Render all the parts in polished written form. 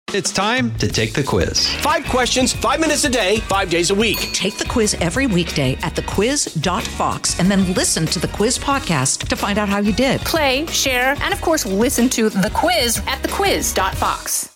It's time to take the quiz. 5 questions, 5 minutes a day, 5 days a week. Take the quiz every weekday at thequiz.fox and then listen to the quiz podcast to find out how you did. Play, share, and of course, listen to the quiz at thequiz.fox.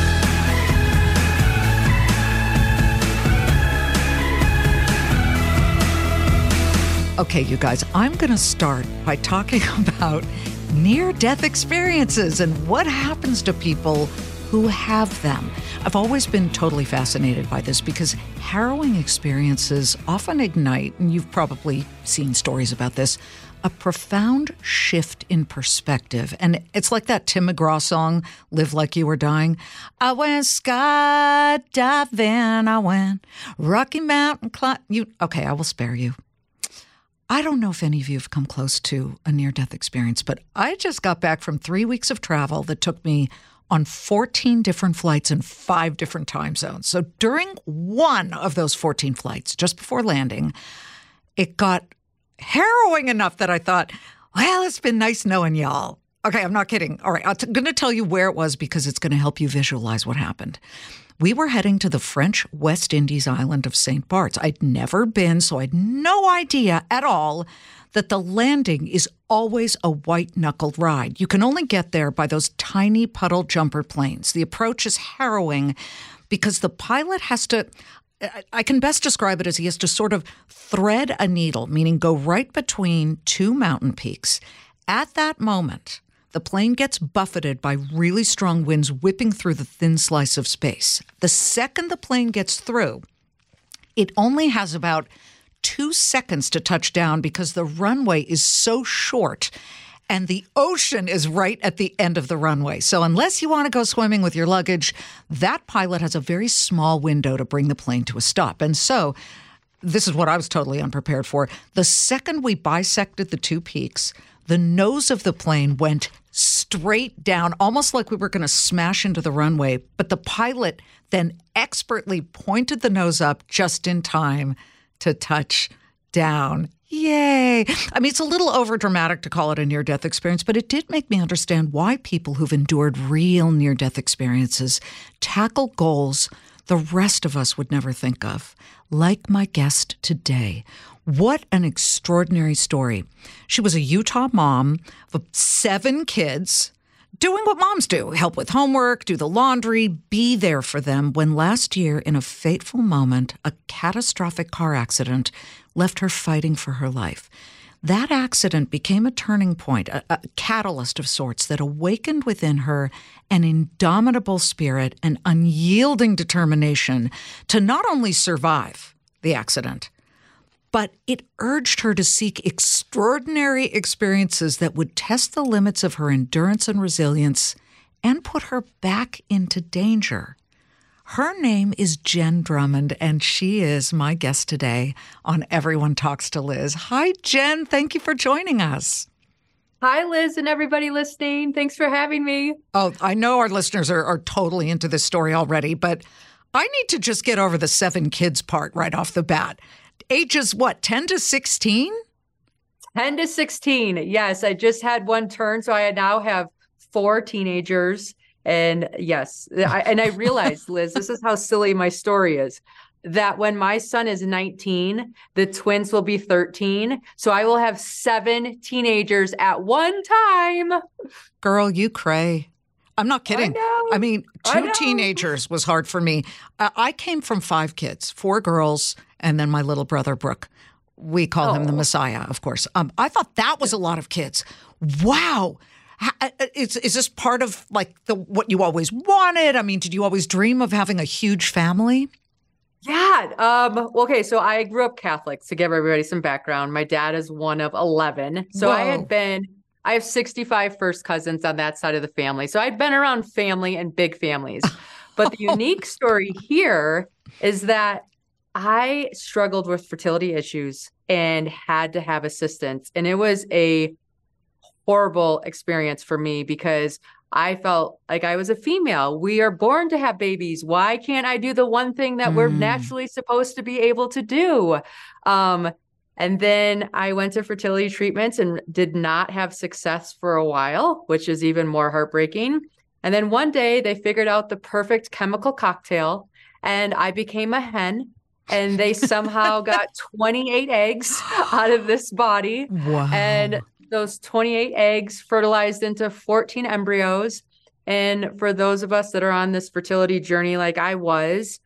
Okay, you guys, I'm going to start by talking about near-death experiences and what happens to people who have them. I've always been totally fascinated by this because harrowing experiences often ignite, and you've probably seen stories about this, a profound shift in perspective. And it's like that Tim McGraw song, Live Like You Were Dying. I went skydiving, I went Rocky Mountain climb. Okay, I will spare you. I don't know if any of you have come close to a near-death experience, but I just got back from 3 weeks of travel that took me on 14 different flights in 5 different time zones. So during one of those 14 flights, just before landing, it got harrowing enough that I thought, well, it's been nice knowing y'all. Okay, I'm not kidding. All right, I'm going to tell you where it was because it's going to help you visualize what happened. We were heading to the French West Indies island of St. Bart's. I'd never been, so I had no idea at all that the landing is always a white-knuckled ride. You can only get there by those tiny puddle jumper planes. The approach is harrowing because the pilot has to, I can best describe it as he has to sort of thread a needle, meaning go right between 2 mountain peaks. At that moment, the plane gets buffeted by really strong winds whipping through the thin slice of space. The second the plane gets through, it only has about 2 seconds to touch down because the runway is so short and the ocean is right at the end of the runway. So unless you want to go swimming with your luggage, that pilot has a very small window to bring the plane to a stop. And so this is what I was totally unprepared for. The second we bisected the 2 peaks, the nose of the plane went straight down, almost like we were going to smash into the runway. But the pilot then expertly pointed the nose up just in time to touch down. Yay. I mean, it's a little overdramatic to call it a near-death experience, but it did make me understand why people who've endured real near-death experiences tackle goals the rest of us would never think of, like my guest today. What an extraordinary story. She was a Utah mom of 7 kids, doing what moms do, help with homework, do the laundry, be there for them, when last year, in a fateful moment, a catastrophic car accident left her fighting for her life. That accident became a turning point, a catalyst of sorts that awakened within her an indomitable spirit, an unyielding determination to not only survive the accident, but it urged her to seek extraordinary experiences that would test the limits of her endurance and resilience and put her back into danger. Her name is Jen Drummond, and she is my guest today on Everyone Talks to Liz. Hi, Jen. Thank you for joining us. Hi, Liz, and everybody listening. Thanks for having me. Oh, I know our listeners are totally into this story already, but I need to just get over the 7 kids part right off the bat. Ages, what, 10 to 16? 10 to 16. Yes, I just had one turn, so I now have 4 teenagers. And yes, I realized, Liz, this is how silly my story is, that when my son is 19, the twins will be 13. So I will have 7 teenagers at one time. Girl, you cray. I'm not kidding. I mean, 2 teenagers was hard for me. I came from 5 kids, 4 girls, and then my little brother, Brooke. We call him the Messiah, of course. I thought that was a lot of kids. Wow. Is this part of like what you always wanted? I mean, did you always dream of having a huge family? Yeah. Okay. So I grew up Catholic, to give everybody some background. My dad is one of 11. So Whoa. I have 65 first cousins on that side of the family. So I'd been around family and big families. But the unique story here is that I struggled with fertility issues and had to have assistance. And it was a horrible experience for me because I felt like I was a female. We are born to have babies. Why can't I do the one thing that we're naturally supposed to be able to do? And then I went to fertility treatments and did not have success for a while, which is even more heartbreaking. And then one day they figured out the perfect chemical cocktail and I became a hen and they somehow got 28 eggs out of this body. Wow. And those 28 eggs fertilized into 14 embryos. And for those of us that are on this fertility journey, like I was,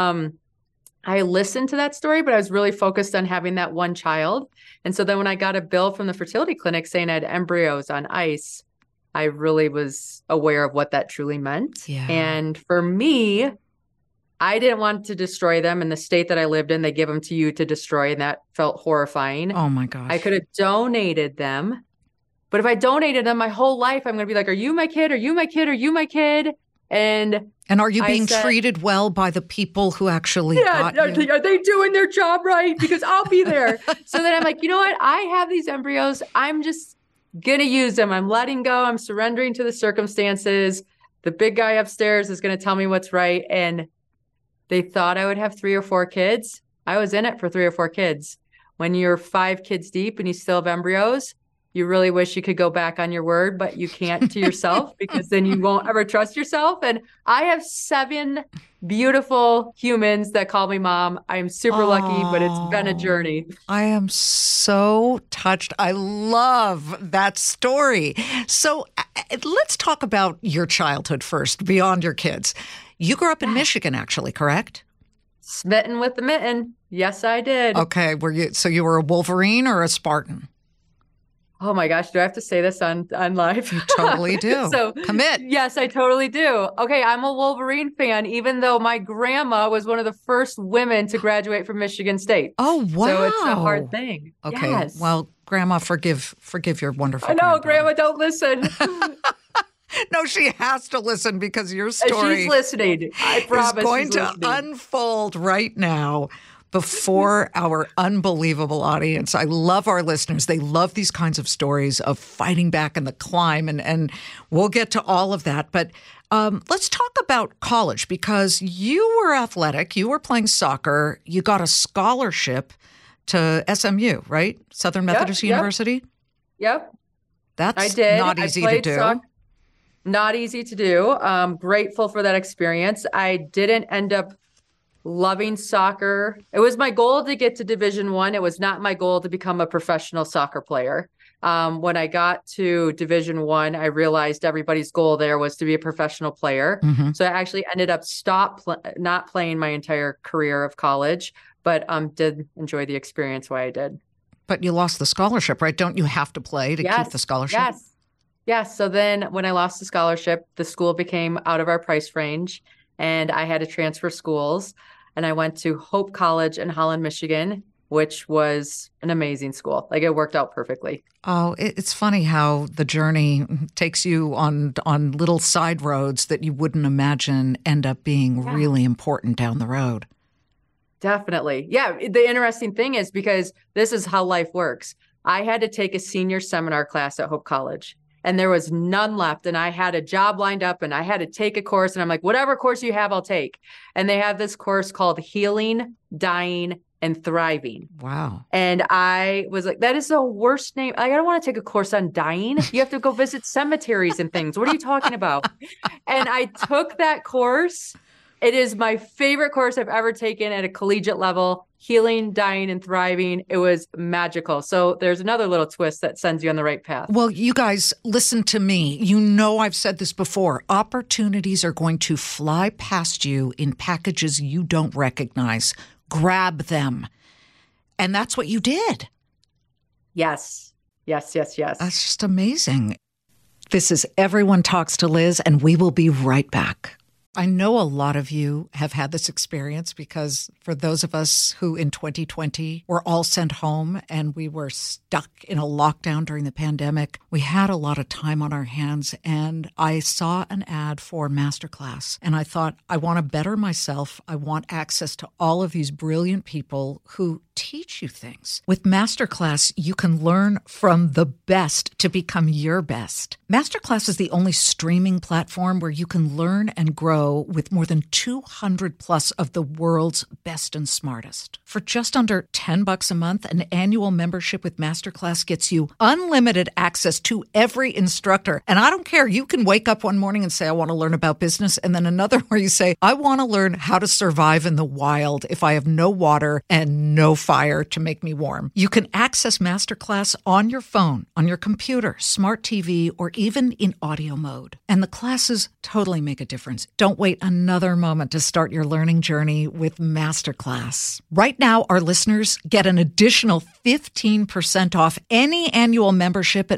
I listened to that story, but I was really focused on having that one child. And so then when I got a bill from the fertility clinic saying I had embryos on ice, I really was aware of what that truly meant. Yeah. And for me, I didn't want to destroy them. In the state that I lived in, they give them to you to destroy, and that felt horrifying. Oh my gosh. I could have donated them. But if I donated them my whole life, I'm going to be like, are you my kid? Are you my kid? Are you my kid? And are you being treated well by the people who actually got you? Are they doing their job right? Because I'll be there. So then I'm like, you know what? I have these embryos. I'm just going to use them. I'm letting go. I'm surrendering to the circumstances. The big guy upstairs is going to tell me what's right. And they thought I would have 3 or 4 kids. I was in it for 3 or 4 kids. When you're 5 kids deep and you still have embryos, you really wish you could go back on your word, but you can't to yourself because then you won't ever trust yourself. And I have 7 beautiful humans that call me mom. I'm super lucky, but it's been a journey. I am so touched. I love that story. So let's talk about your childhood first, beyond your kids. You grew up in Michigan, actually, correct? Smitten with the mitten. Yes, I did. Okay. So you were a Wolverine or a Spartan? Oh my gosh, do I have to say this on live? You totally do. So commit. Yes, I totally do. Okay, I'm a Wolverine fan, even though my grandma was one of the first women to graduate from Michigan State. Oh, wow. So it's a hard thing. Okay. Yes. Well, Grandma, forgive your wonderful I know, granddaughter. Grandma, don't listen. No, she has to listen because your story She's listening. I promise is going she's to listening. unfold right now before our unbelievable audience. I love our listeners. They love these kinds of stories of fighting back in the climb, and we'll get to all of that. But let's talk about college, because you were athletic. You were playing soccer. You got a scholarship to SMU, right? Southern Methodist University? Yep. That's I did. not easy to do. Not easy to do. Grateful for that experience. I didn't end up loving soccer. It was my goal to get to Division I. It was not my goal to become a professional soccer player. When I got to Division I, I realized everybody's goal there was to be a professional player. Mm-hmm. So I actually ended up not playing my entire career of college, but did enjoy the experience while I did. But you lost the scholarship, right? Don't you have to play to keep the scholarship? Yes. So then when I lost the scholarship, the school became out of our price range and I had to transfer schools. And I went to Hope College in Holland, Michigan, which was an amazing school. Like, it worked out perfectly. Oh, it's funny how the journey takes you on little side roads that you wouldn't imagine end up being really important down the road. Definitely. Yeah. The interesting thing is, because this is how life works. I had to take a senior seminar class at Hope College and there was none left. And I had a job lined up and I had to take a course. And I'm like, whatever course you have, I'll take. And they have this course called Healing, Dying, and Thriving. Wow. And I was like, that is the worst name. I don't want to take a course on dying. You have to go visit cemeteries and things. What are you talking about? And I took that course. It is my favorite course I've ever taken at a collegiate level. Healing, Dying, and Thriving. It was magical. So there's another little twist that sends you on the right path. Well, you guys, listen to me. You know I've said this before. Opportunities are going to fly past you in packages you don't recognize. Grab them. And that's what you did. Yes. Yes. That's just amazing. This is Everyone Talks to Liz, and we will be right back. I know a lot of you have had this experience, because for those of us who in 2020 were all sent home and we were stuck in a lockdown during the pandemic, we had a lot of time on our hands. And I saw an ad for Masterclass and I thought, I want to better myself. I want access to all of these brilliant people who teach you things. With Masterclass, you can learn from the best to become your best. Masterclass is the only streaming platform where you can learn and grow go with more than 200 plus of the world's best and smartest. For just under $10 a month, an annual membership with Masterclass gets you unlimited access to every instructor. And I don't care. You can wake up one morning and say, I want to learn about business. And then another where you say, I want to learn how to survive in the wild if I have no water and no fire to make me warm. You can access Masterclass on your phone, on your computer, smart TV, or even in audio mode. And the classes totally make a difference. Don't wait another moment to start your learning journey with Masterclass. Right now, our listeners get an additional 15% off any annual membership at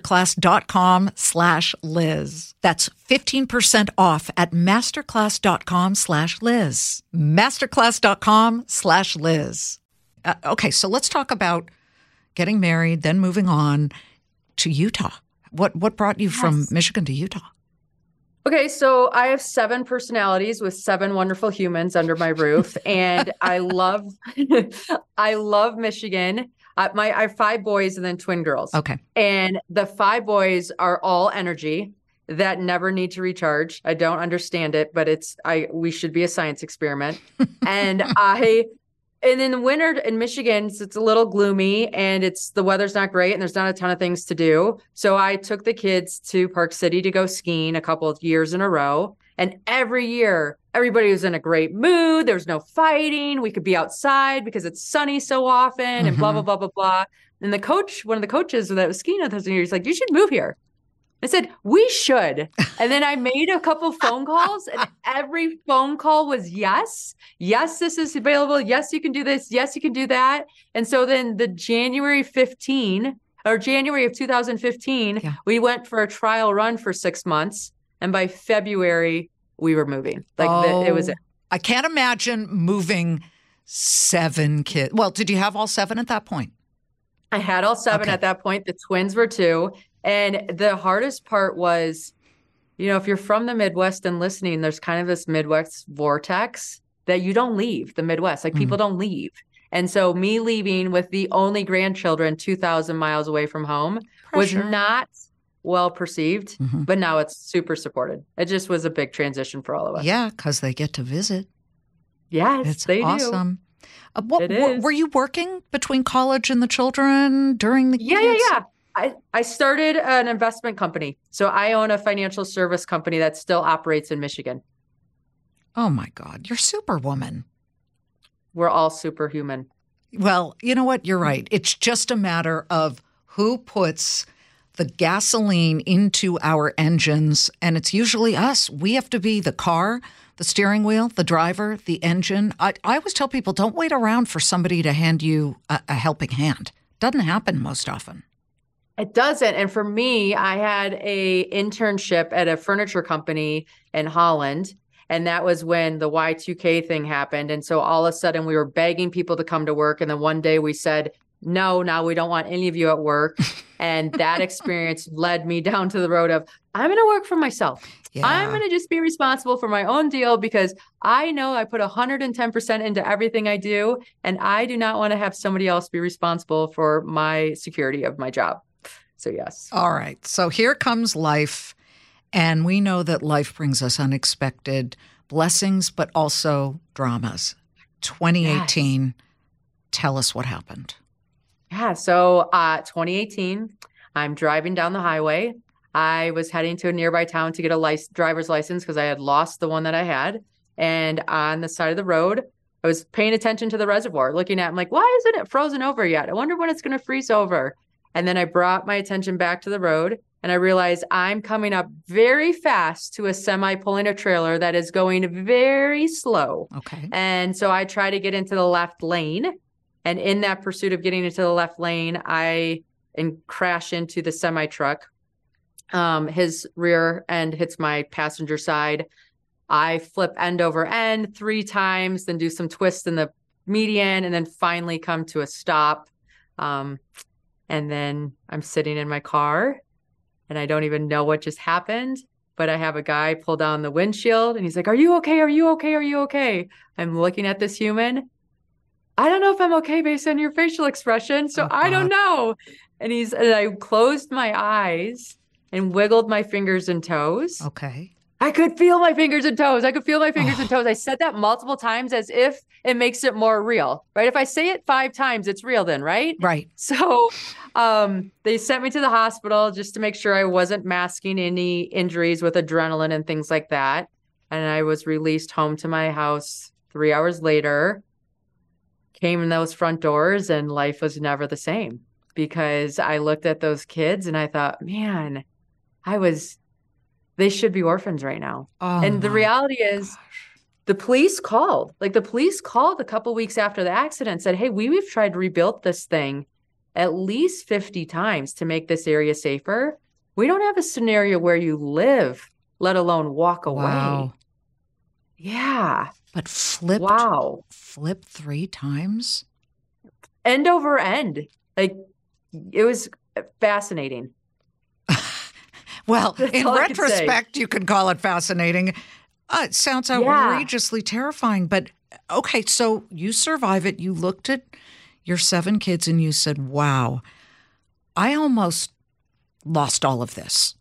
masterclass.com/Liz. That's 15% off at masterclass.com/Liz. Masterclass.com/Liz. Okay, so let's talk about getting married, then moving on to Utah. What brought you from Michigan to Utah? Okay, so I have 7 personalities with 7 wonderful humans under my roof, and I love Michigan. I have 5 boys and then twin girls. Okay. And the 5 boys are all energy that never need to recharge. I don't understand it, but we should be a science experiment. And in the winter in Michigan, it's a little gloomy and the weather's not great and there's not a ton of things to do. So I took the kids to Park City to go skiing a couple of years in a row. And every year, everybody was in a great mood. There was no fighting. We could be outside because it's sunny so often and blah, blah, blah, blah, blah. And one of the coaches that was skiing with us, he's like, you should move here. I said, we should. And then I made a couple phone calls and every phone call was yes. Yes, this is available. Yes, you can do this. Yes, you can do that. And so then the January of 2015, we went for a trial run for 6 months. And by February, we were moving. It was it. I can't imagine moving 7 kids. Well, did you have all 7 at that point? I had all 7 at that point. The twins were 2. And the hardest part was, if you're from the Midwest and listening, there's kind of this Midwest vortex that you don't leave the Midwest. People don't leave. And so me leaving with the only grandchildren 2,000 miles away from home was not well perceived, but now it's super supported. It just was a big transition for all of us. Yeah, because they get to visit. Yes, they awesome. do. Were you working between college and the children during the kids? Yeah. I started an investment company. So I own a financial service company that still operates in Michigan. Oh, my God. You're Superwoman. We're all superhuman. Well, you know what? You're right. It's just a matter of who puts the gasoline into our engines, and it's usually us. We have to be the car, the steering wheel, the driver, the engine. I always tell people, don't wait around for somebody to hand you a helping hand. Doesn't happen most often. It doesn't. And for me, I had a internship at a furniture company in Holland. And that was when the Y2K thing happened. And so all of a sudden we were begging people to come to work. And then one day we said, no, now we don't want any of you at work. And that experience led me down to the road of, I'm going to work for myself. Yeah. I'm going to just be responsible for my own deal because I know I put 110% into everything I do. And I do not want to have somebody else be responsible for my security of my job. So yes. All right. So here comes life. And we know that life brings us unexpected blessings, but also dramas. 2018, yes. Tell us what happened. Yeah. So 2018, I'm driving down the highway. I was heading to a nearby town to get a driver's license because I had lost the one that I had. And on the side of the road, I was paying attention to the reservoir, looking at it. I'm like, why isn't it frozen over yet? I wonder when it's going to freeze over. And then I brought my attention back to the road and I realized I'm coming up very fast to a semi pulling a trailer that is going very slow. Okay. And so I try to get into the left lane. And in that pursuit of getting into the left lane, I crash into the semi truck. His rear end hits my passenger side. I flip end over end 3 times, then do some twists in the median, and then finally come to a stop. And then I'm sitting in my car and I don't even know what just happened, but I have a guy pull down the windshield and he's like, are you okay? Are you okay? Are you okay? I'm looking at this human. I don't know if I'm okay based on your facial expression. So I don't know. And I closed my eyes and wiggled my fingers and toes. Okay. I could feel my fingers and toes. I could feel my fingers and toes. I said that multiple times as if it makes it more real, right? If I say it 5 times, it's real then, right? Right. So they sent me to the hospital just to make sure I wasn't masking any injuries with adrenaline and things like that. And I was released home to my house 3 hours later, came in those front doors, and life was never the same because I looked at those kids and I thought, man, they should be orphans right now. Oh, and the reality is the police called. Like the police called a couple weeks after the accident and said, hey, we've tried to rebuild this thing at least 50 times to make this area safer. We don't have a scenario where you live, let alone walk away. Wow. Yeah. But flipped 3 times? End over end. Like it was fascinating. Well, That's in all I can say. retrospect, you can call it fascinating. It sounds outrageously terrifying. But okay, so you survive it. You looked at your 7 kids and you said, wow, I almost lost all of this.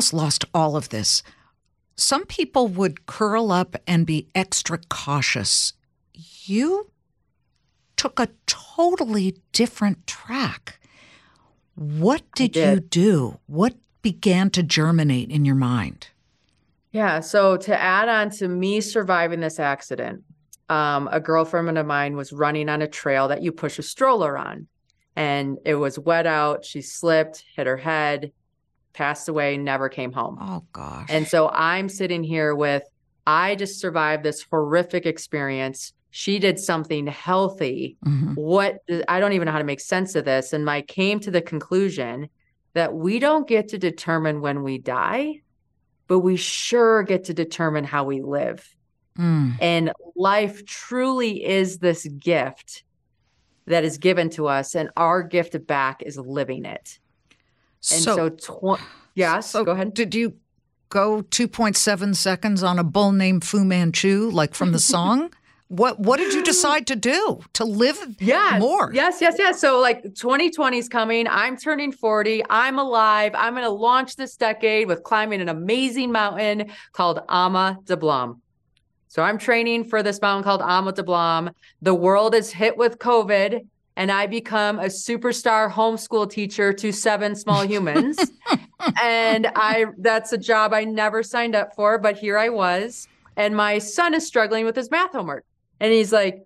Some people would curl up and be extra cautious. You took a totally different track. What did you do? What began to germinate in your mind? Yeah. So to add on to me surviving this accident, a girlfriend of mine was running on a trail that you push a stroller on, and it was wet out. She slipped, hit her head, passed away, never came home. Oh, gosh. And so I'm sitting here I just survived this horrific experience. She did something healthy. Mm-hmm. I don't even know how to make sense of this. And I came to the conclusion that we don't get to determine when we die, but we sure get to determine how we live. And life truly is this gift that is given to us, and our gift back is living it. And go ahead. Did you go 2.7 seconds on a bull named Fu Manchu, like from the song? What did you decide to do to live more? Yes. So like 2020 is coming. I'm turning 40. I'm alive. I'm going to launch this decade with climbing an amazing mountain called Ama Dablam. So I'm training for this mountain called Ama Dablam. The world is hit with COVID, and I become a superstar homeschool teacher to 7 small humans. And that's a job I never signed up for, but here I was. And my son is struggling with his math homework. And he's like,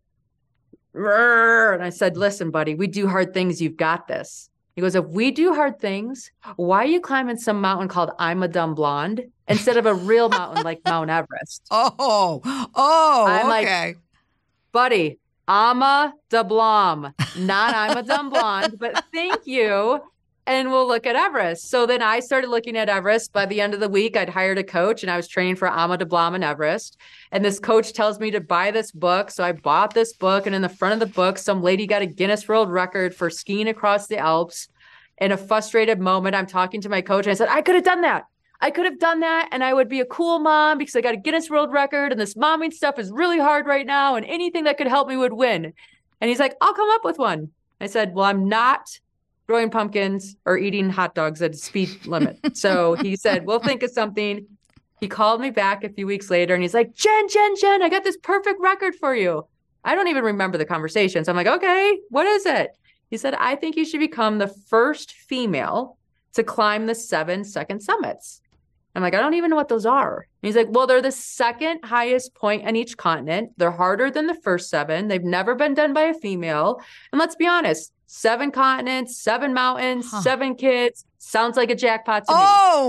"Rrr." And I said, listen, buddy, we do hard things. You've got this. He goes, if we do hard things, why are you climbing some mountain called I'm a Dumb Blonde instead of a real mountain like Mount Everest? I'm okay. like, buddy, Ama Dablam, not I'm a Dumb Blonde, but thank you. And we'll look at Everest. So then I started looking at Everest. By the end of the week, I'd hired a coach, and I was training for Ama Dablam and Everest. And this coach tells me to buy this book. So I bought this book. And in the front of the book, some lady got a Guinness World Record for skiing across the Alps. In a frustrated moment, I'm talking to my coach, and I said, I could have done that. And I would be a cool mom because I got a Guinness World Record, and this momming stuff is really hard right now, and anything that could help me would win. And he's like, I'll come up with one. I said, well, I'm not growing pumpkins or eating hot dogs at a speed limit. So he said, we'll think of something. He called me back a few weeks later, and he's like, Jen, I got this perfect record for you. I don't even remember the conversation. So I'm like, okay, what is it? He said, I think you should become the first female to climb the 7-second summits. I'm like, I don't even know what those are. And he's like, well, they're the second highest point on each continent. They're harder than the first 7. They've never been done by a female. And let's be honest, 7 continents, 7 mountains, 7 kids. Sounds like a jackpot to me.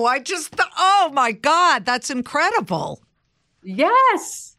Oh my God, that's incredible. Yes.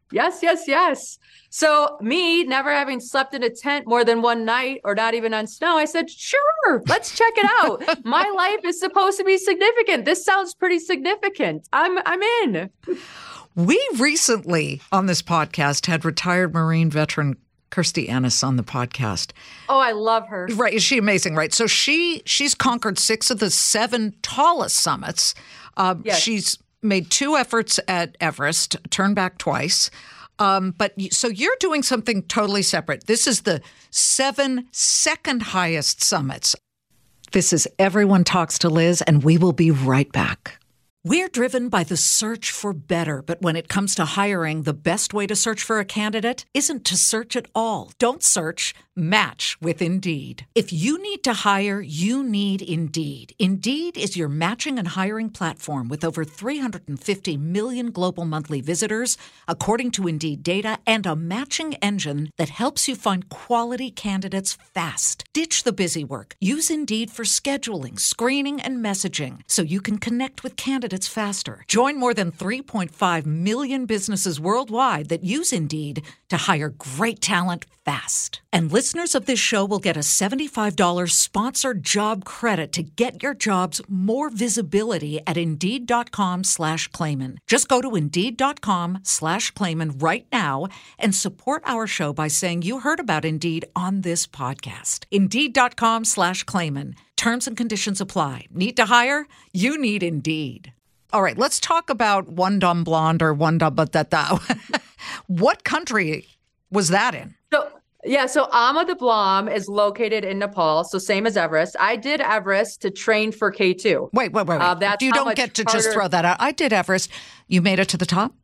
So me never having slept in a tent more than one night or not even on snow, I said, sure, let's check it out. My life is supposed to be significant. This sounds pretty significant. I'm in. We recently on this podcast had retired Marine veteran Kirstie Ennis on the podcast. Oh, I love her. Right. Is she amazing? Right. So she's conquered 6 of the 7 tallest summits. Yes. She's made 2 efforts at Everest, turned back twice. So you're doing something totally separate. This is the 7 second highest summits. This is Everyone Talks to Liz, and we will be right back. We're driven by the search for better, but when it comes to hiring, the best way to search for a candidate isn't to search at all. Don't search, match with Indeed. If you need to hire, you need Indeed. Indeed is your matching and hiring platform with over 350 million global monthly visitors, according to Indeed data, and a matching engine that helps you find quality candidates fast. Ditch the busy work. Use Indeed for scheduling, screening, and messaging so you can connect with candidates faster. Join more than 3.5 million businesses worldwide that use Indeed to hire great talent fast. And listeners of this show will get a $75 sponsored job credit to get your jobs more visibility at Indeed.com/Clayman. Just go to Indeed.com/Clayman right now and support our show by saying you heard about Indeed on this podcast. Indeed.com/Clayman. Terms and conditions apply. Need to hire? You need Indeed. All right, let's talk about One Dumb Blonde or One Dumb Batata. What country was that in? So Ama Dablam is located in Nepal, so same as Everest. I did Everest to train for K2. Wait. You don't get to just throw that out. I did Everest. You made it to the top?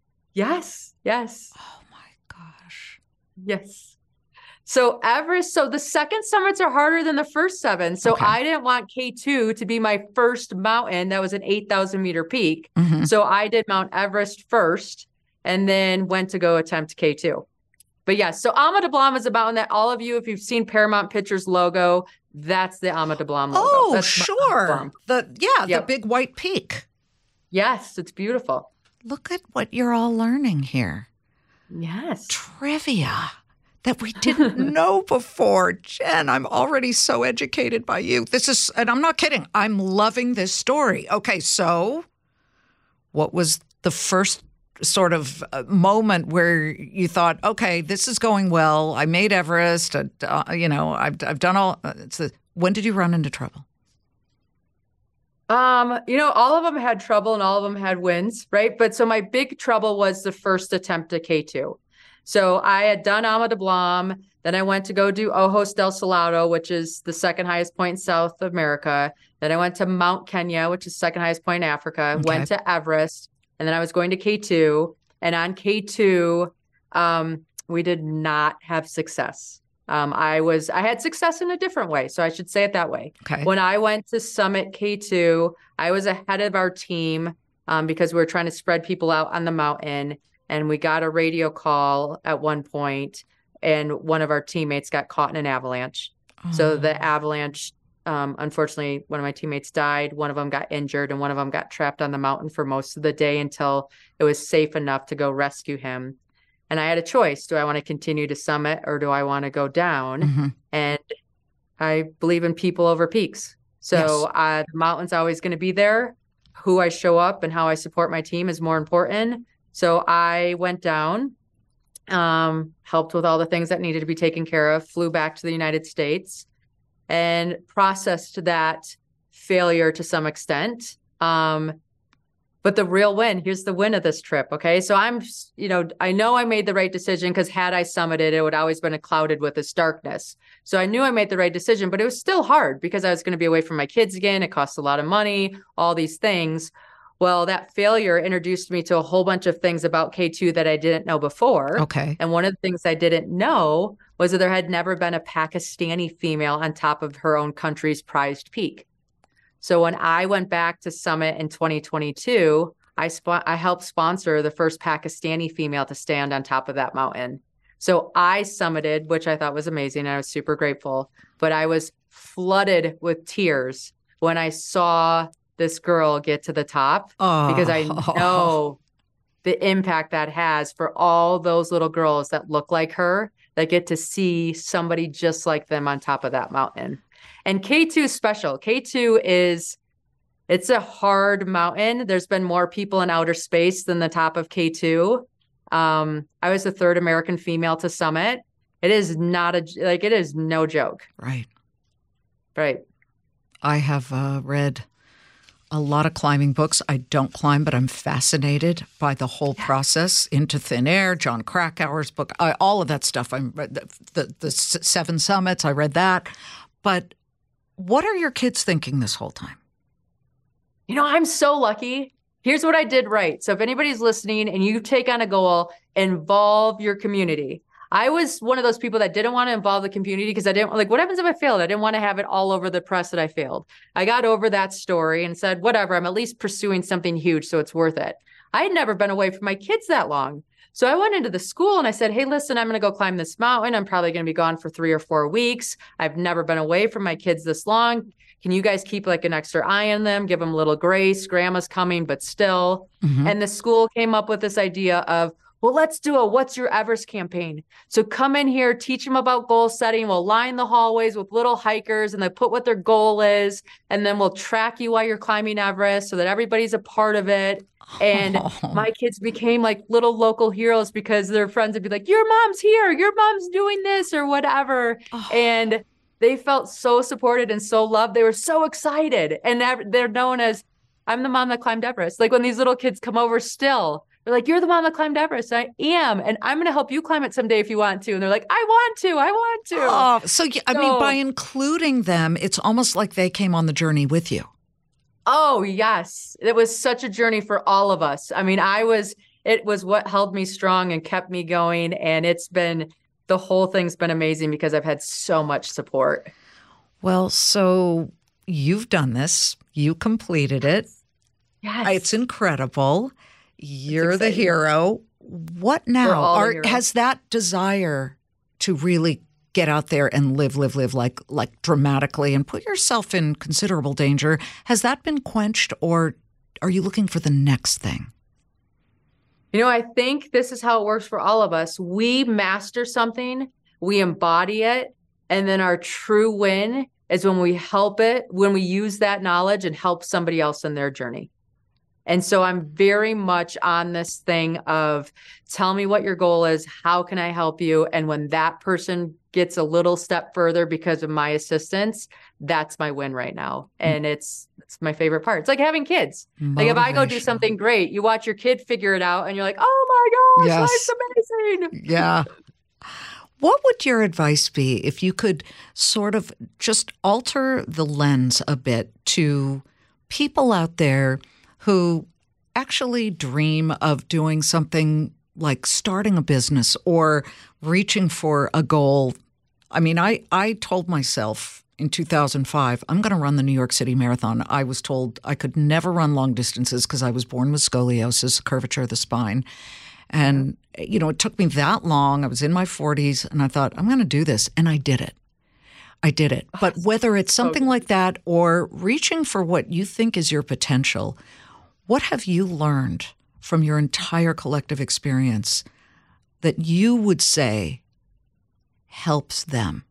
Yes. Oh, my gosh. Yes. So Everest, so the second summits are harder than the first 7. So Okay. I didn't want K2 to be my first mountain. That was an 8,000 meter peak. Mhm. So I did Mount Everest first and then went to go attempt K2. But yes, so Ama Dablam is a mountain that all of you, if you've seen Paramount Pictures logo, that's the Ama Dablam logo. Oh, That's sure. Dablam. The Yep. big white peak. Yes, it's beautiful. Look at what you're all learning here. Yes. Trivia that we didn't know before. Jen, I'm already so educated by you. And I'm not kidding. I'm loving this story. Okay, so what was the first sort of moment where you thought, okay, this is going well. I made Everest. I've done all. When did you run into trouble? All of them had trouble and all of them had wins, right? But so my big trouble was the first attempt at K2. So I had done Ama Dablam, then I went to go do Ojos del Salado, which is the second highest point in South America. Then I went to Mount Kenya, which is second highest point in Africa, Okay. went to Everest, and then I was going to K2. And on K2, we did not have success. I had success in a different way. So I should say it that way. Okay. When I went to Summit K2, I was ahead of our team because we were trying to spread people out on the mountain. And we got a radio call at one point, and one of our teammates got caught in an avalanche. So the avalanche, unfortunately, one of my teammates died. One of them got injured, and one of them got trapped on the mountain for most of the day until it was safe enough to go rescue him. And I had a choice. Do I want to continue to summit or do I want to go down? Mm-hmm. And I believe in people over peaks. So the mountain's always going to be there. Who I show up and how I support my team is more important. So I went down, helped with all the things that needed to be taken care of, flew back to the United States and processed that failure to some extent. But the real win, here's the win of this trip. Okay. So I know I made the right decision because had I summited, it would always been clouded with this darkness. So I knew I made the right decision, but it was still hard because I was going to be away from my kids again. It costs a lot of money, all these things. Well, that failure introduced me to a whole bunch of things about K2 that I didn't know before. Okay. And one of the things I didn't know was that there had never been a Pakistani female on top of her own country's prized peak. So when I went back to Summit in 2022, I helped sponsor the first Pakistani female to stand on top of that mountain. So I summited, which I thought was amazing. And I was super grateful, but I was flooded with tears when I saw this girl get to the top because I know the impact that has for all those little girls that look like her, that get to see somebody just like them on top of that mountain. And K2 is special. K2 it's a hard mountain. There's been more people in outer space than the top of K2. I was the third American female to summit. It is it is no joke. Right. Right. I have read a lot of climbing books. I don't climb, but I'm fascinated by the whole process. Into Thin Air, John Krakauer's book, all of that stuff. I'm the 7 Summits. I read that. But what are your kids thinking this whole time? I'm so lucky. Here's what I did right. So if anybody's listening and you take on a goal, involve your community. I was one of those people that didn't want to involve the community because I didn't what happens if I failed? I didn't want to have it all over the press that I failed. I got over that story and said, whatever, I'm at least pursuing something huge, so it's worth it. I had never been away from my kids that long. So I went into the school and I said, hey, listen, I'm going to go climb this mountain. I'm probably going to be gone for 3 or 4 weeks. I've never been away from my kids this long. Can you guys keep an extra eye on them? Give them a little grace. Grandma's coming, but still. Mm-hmm. And the school came up with this idea of, well, let's do a What's Your Everest campaign. So come in here, teach them about goal setting. We'll line the hallways with little hikers and they put what their goal is. And then we'll track you while you're climbing Everest so that everybody's a part of it. And my kids became little local heroes because their friends would be like, your mom's here, your mom's doing this or whatever. And they felt so supported and so loved. They were so excited. And they're known as, I'm the mom that climbed Everest. When these little kids come over still, they're like, you're the mom that climbed Everest. I am. And I'm going to help you climb it someday if you want to. And they're like, I want to. Oh, so I mean, by including them, it's almost like they came on the journey with you. Oh, yes. It was such a journey for all of us. I mean, it was what held me strong and kept me going. And the whole thing's been amazing because I've had so much support. Well, so you've done this. You completed it. Yes. It's incredible. You're the hero. What now? Has that desire to really get out there and live like dramatically and put yourself in considerable danger, has that been quenched, or are you looking for the next thing? I think this is how it works for all of us. We master something, we embody it, and then our true win is when we use that knowledge and help somebody else in their journey. And so I'm very much on this thing of tell me what your goal is. How can I help you? And when that person gets a little step further because of my assistance, that's my win right now. And it's my favorite part. It's like having kids. If I go do something great, you watch your kid figure it out and you're like, oh my gosh, that's amazing. Yeah. What would your advice be if you could sort of just alter the lens a bit to people out there who actually dream of doing something like starting a business or reaching for a goal? I mean, I told myself in 2005, I'm going to run the New York City Marathon. I was told I could never run long distances because I was born with scoliosis, curvature of the spine. And, it took me that long. I was in my 40s and I thought, I'm going to do this. And I did it. But whether it's something like that or reaching for what you think is your potential, what have you learned from your entire collective experience that you would say helps them?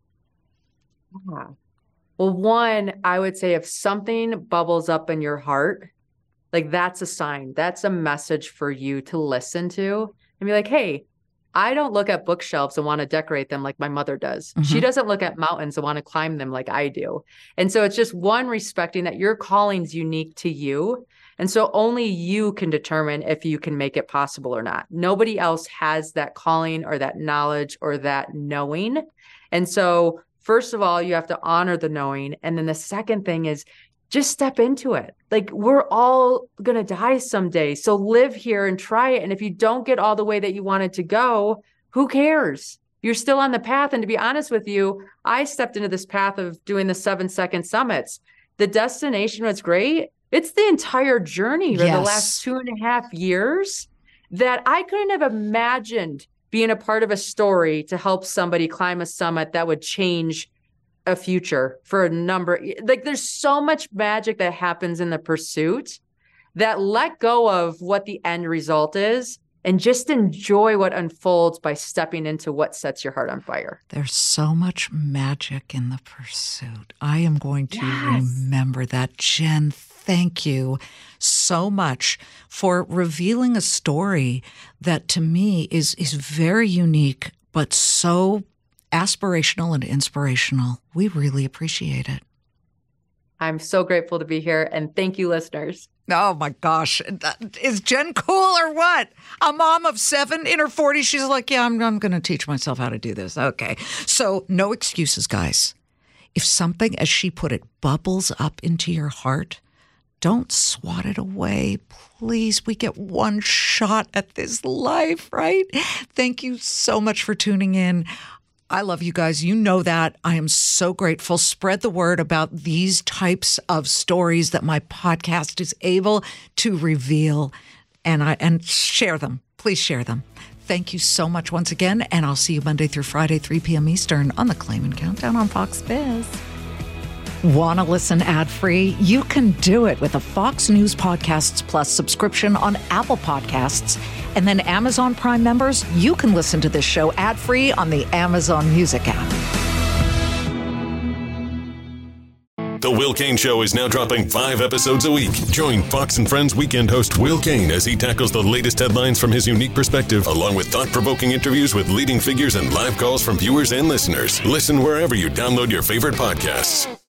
Well, one, I would say if something bubbles up in your heart, that's a sign. That's a message for you to listen to and be like, hey, I don't look at bookshelves and want to decorate them like my mother does. Mm-hmm. She doesn't look at mountains and want to climb them like I do. And so it's just one, respecting that your calling's unique to you. And so only you can determine if you can make it possible or not. Nobody else has that calling or that knowledge or that knowing. And so first of all, you have to honor the knowing. And then the second thing is just step into it. We're all going to die someday. So live here and try it. And if you don't get all the way that you wanted to go, who cares? You're still on the path. And to be honest with you, I stepped into this path of doing the 7-second summits. The destination was great. It's the entire journey for the last 2.5 years that I couldn't have imagined being a part of a story to help somebody climb a summit that would change a future for a number. There's so much magic that happens in the pursuit that let go of what the end result is and just enjoy what unfolds by stepping into what sets your heart on fire. There's so much magic in the pursuit. I am going to remember that. Jen, thank you so much for revealing a story that to me is very unique, but so aspirational and inspirational. We really appreciate it. I'm so grateful to be here, and thank you, listeners. Oh my gosh. Is Jen cool or what? A mom of 7 in her 40s. She's like, yeah, I'm going to teach myself how to do this. Okay. So no excuses, guys. If something, as she put it, bubbles up into your heart, Don't swat it away. Please, we get one shot at this life, right? Thank you so much for tuning in. I love you guys. You know that. I am so grateful. Spread the word about these types of stories that my podcast is able to reveal, and share them. Please share them. Thank you so much once again, and I'll see you Monday through Friday, 3 p.m. Eastern on the Clayman Countdown on Fox Biz. Want to listen ad-free? You can do it with a Fox News Podcasts Plus subscription on Apple Podcasts. And then Amazon Prime members, you can listen to this show ad-free on the Amazon Music app. The Will Cain Show is now dropping 5 episodes a week. Join Fox and Friends weekend host Will Cain as he tackles the latest headlines from his unique perspective, along with thought-provoking interviews with leading figures and live calls from viewers and listeners. Listen wherever you download your favorite podcasts.